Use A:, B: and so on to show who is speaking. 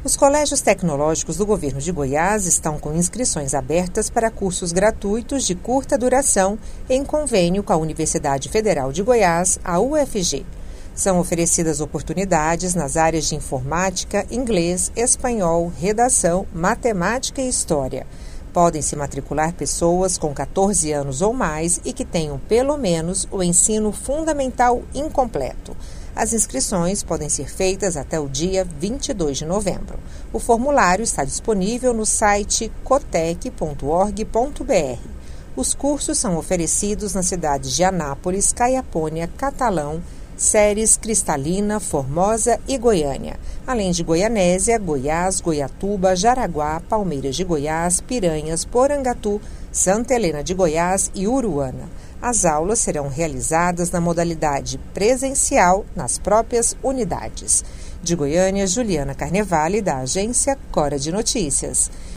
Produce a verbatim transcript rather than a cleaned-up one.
A: Os colégios tecnológicos do governo de Goiás estão com inscrições abertas para cursos gratuitos de curta duração em convênio com a Universidade Federal de Goiás, a U F G. São oferecidas oportunidades nas áreas de informática, inglês, espanhol, redação, matemática e história. Podem se matricular pessoas com catorze anos ou mais e que tenham pelo menos o ensino fundamental incompleto. As inscrições podem ser feitas até o dia vinte e dois de novembro. O formulário está disponível no site cotec ponto org ponto br. Os cursos são oferecidos nas cidades de Anápolis, Caiapônia, Catalão, Ceres, Cristalina, Formosa e Goiânia, além de Goianésia, Goiás, Goiatuba, Jaraguá, Palmeiras de Goiás, Piranhas, Porangatu, Santa Helena de Goiás e Uruana. As aulas serão realizadas na modalidade presencial nas próprias unidades. De Goiânia, Juliana Carnevale, da agência Cora de Notícias.